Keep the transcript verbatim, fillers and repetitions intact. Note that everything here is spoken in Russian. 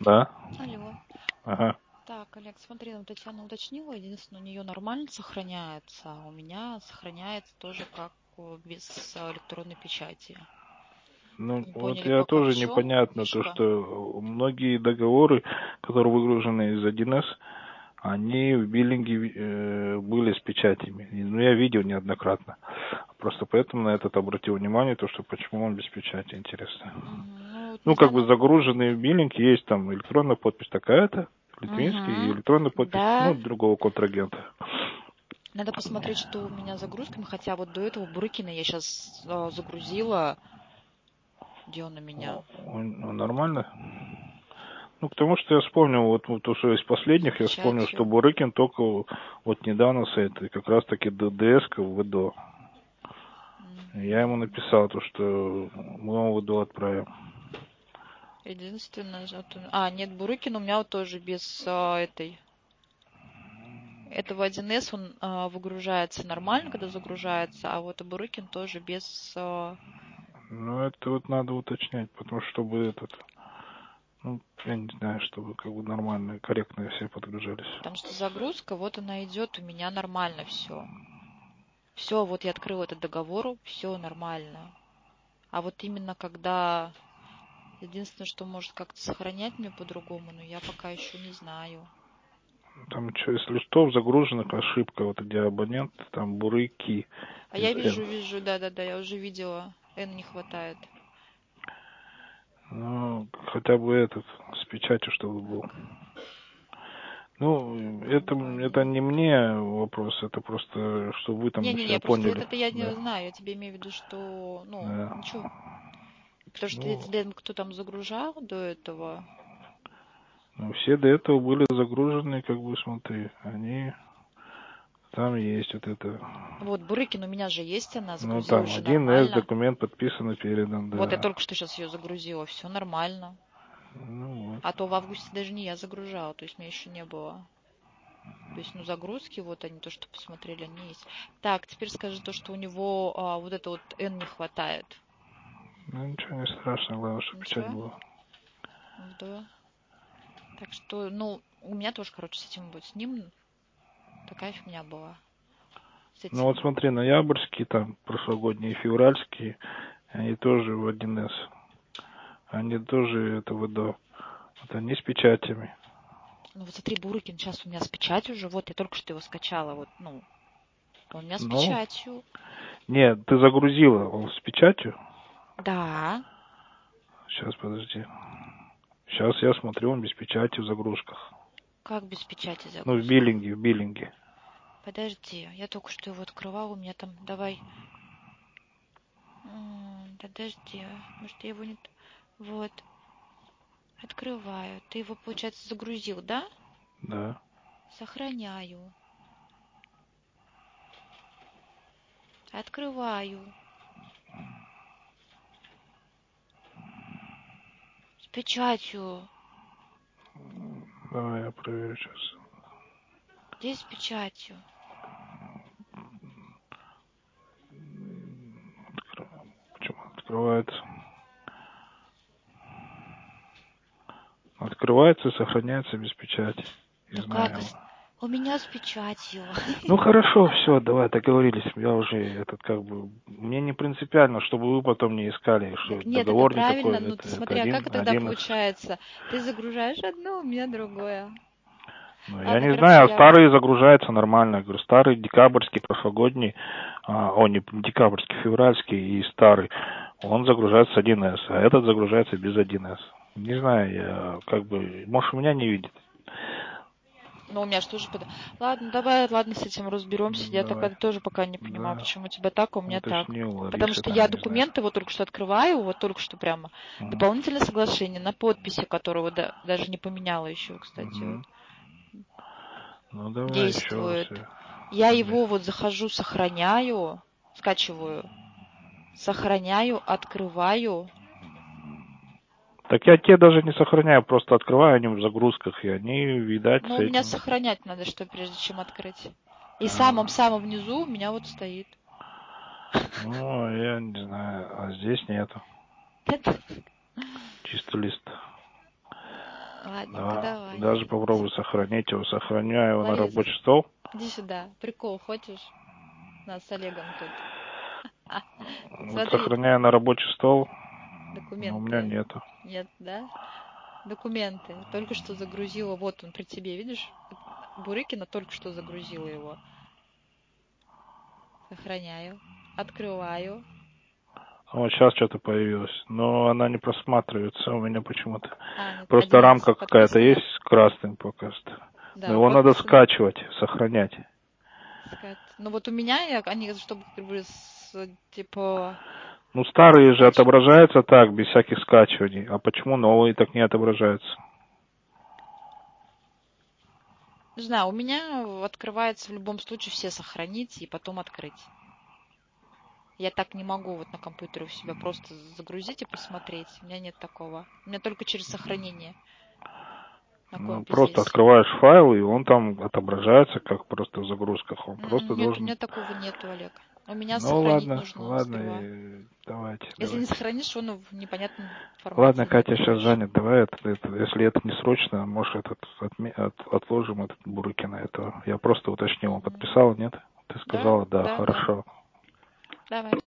Да? Алло. Ага. Так, Олег, смотри, ну, Татьяна уточнила, единственное, у нее нормально сохраняется, а у меня сохраняется тоже как э, без э, электронной печати. Ну, Не вот поняли я пока в тоже чем непонятно, то, фишка. что многие договоры, которые выгружены из один эс, они в биллинге э, были с печатями. И, Ну, я видел неоднократно. Просто поэтому на этот обратил внимание, то, что почему он без печати, интересно. Мгм. Ну, вот Ну, не как знаю, бы ну, загруженный в биллинг, есть там электронная подпись такая-то, литвинский, и мгм. электронная подпись, ну, Да, другого контрагента. надо посмотреть, что у меня с загрузками, хотя вот до этого Бурыкина я сейчас загрузила, где он у меня? Он, он нормально? Ну, потому что я вспомнил, вот, вот то, что из С последних, я вспомнил, что печатью. Бурыкин только вот недавно с этой, как раз таки ДДС-ка в ВДО. Я ему Мгм. написал то, что мы вам в ВДО отправим. Единственное, вот у- а, нет, Бурыкин у меня вот тоже без а, этой. Это в один эс он а, выгружается нормально, когда загружается, а вот Бурыкин тоже без... а, Ну, это вот надо уточнять, потому что чтобы этот, ну, я не знаю, чтобы как бы нормально, корректно все подгружались. Потому что загрузка, вот она идет, у меня нормально все. Все, вот я открыла этот договор, все нормально. А вот именно когда... Единственное, что может как-то сохранять мне по-другому, но я пока еще не знаю. Там что, из листов загружена ошибка, вот где абонент, там бурыки А без я Н. вижу, вижу, да-да-да, я уже видела. N не хватает. Ну, хотя бы этот, с печатью, чтобы был. Так, Ну, это, это компания. не мне вопрос, это просто, чтобы вы там Не-не-не, себя просто поняли. это-то я Да, не знаю, я тебе имею в виду, что, ну, да. ничего. Потому что Ну, если кто там загружал до этого, ну, все до этого были загружены, как бы, смотри, они, там есть вот это. вот Бурыкин у меня же есть, она Ну, загрузила там уже один эс нормально. документ подписан и передан, Вот я да. только что сейчас ее загрузила, все нормально. Ну, вот. А то в августе даже не я загружала, то есть меня еще не было. То есть, ну, загрузки, вот они, то, что посмотрели, они есть. Так, теперь скажи то, что у него а, вот это вот N не хватает. Ну, ничего не страшно, главное, чтобы печать Ничего? была. Да. Так что, ну, у меня тоже, короче, с этим будет. С ним такая фигня была. С Ну, вот этим. смотри, ноябрьские, там, прошлогодние, февральские, они тоже в один эс. Они тоже это ВДО. Вот они с печатями. Ну, вот смотри, Бурыкин сейчас у меня с печатью уже. Вот, я только что его скачала. Вот, ну, он у меня с Ну, печатью. нет, ты загрузила, он с печатью? Да. Сейчас, подожди. Сейчас я смотрю, он без печати в загрузках. Как без печати Ну, в загрузка? биллинге, в биллинге. Подожди, я только что его открывала, у меня там, давай. М, Подожди, может, я его не... т- Вот, открываю. Ты его, получается, загрузил, да? Да. Сохраняю. Открываю. С печатью. Давай я проверю сейчас. Где с печатью? Открываю. Почему открывается? Открывается и сохраняется без печати. Не Ну как? знаю. с- У меня с печатью. Ну хорошо, все, давай договорились. Я уже этот как бы мне не принципиально, чтобы вы потом не искали, что Так нет, это договор не такой, правильно. Ну это, ты это смотри, а как один, тогда один из. получается? Ты загружаешь одно, у меня другое. Ну, я Ладно, не короче, знаю, я... старые загружаются нормально. Я говорю, старый, декабрьский, прошлогодний, а, о, не декабрьский, февральский и старый, он загружается один эс, а этот загружается без один эс. Не знаю, я как бы, может, у меня не видит. Ну, у меня же тоже... под- Ладно, давай, ладно, с этим разберемся. Я Давай. так тоже пока не понимаю, Да, почему у тебя так, а у меня так. уточни у Потому Ларисы что я там, не знаю. документы вот только что открываю, вот только что прямо. Угу. Дополнительное соглашение на подписи, которого да- даже не поменяла еще, кстати, вот. Угу. Ну, давай еще раз. Действует. э, Я Ами. его вот захожу, сохраняю, скачиваю, сохраняю, открываю. Так я те даже не сохраняю, просто открываю они в загрузках, и они, видать, с Но у меня этим. сохранять надо, что прежде чем открыть. И А, самом-самом внизу у меня вот стоит. ну, я не знаю, а здесь нету. Чисто лист. Ладненько, Да, давай. даже попробую сохранить его. Сохраняю его на Ларис, рабочий стол. иди сюда. Прикол хочешь? Нас с Олегом тут. Вот Смотри, сохраняю на рабочий стол, но у меня документы. нету. Нет, да? Документы. Только что загрузила. Вот он при тебе, видишь? Бурыкина только что загрузила его. Сохраняю. Открываю. Вот сейчас что-то появилось, но она не просматривается у меня почему-то. А, нет, Просто одиннадцать рамка какая-то подписано. есть красным пока что. Но Да, его надо подписано. скачивать, сохранять. Скат. Ну вот у меня, я- они, чтобы как бы с- типа Ну, старые же скачивать. отображаются так, без всяких скачиваний. А почему новые так не отображаются? Не знаю, у меня открывается в любом случае все сохранить и потом открыть. Я так не могу вот на компьютере у себя просто загрузить и посмотреть. У меня нет такого. У меня только через сохранение на Ну, компе просто здесь. открываешь файл, и он там отображается, как просто в загрузках. Он просто М, Нет, у должен... меня такого нету, Олег. У меня Ну, сохранить ладно, нужно ладно, сперва. э, давайте, Если не давайте. сохранишь, он в непонятном Ладно, формате не Катя сейчас откроешь. занят, давай, это, это- если это не срочно, может, этот, отме- от- отложим этот Бурыкина этого. Я просто уточнил, он Мгм. подписала, нет? Ты Да, сказала, да, да, да. хорошо. Давай.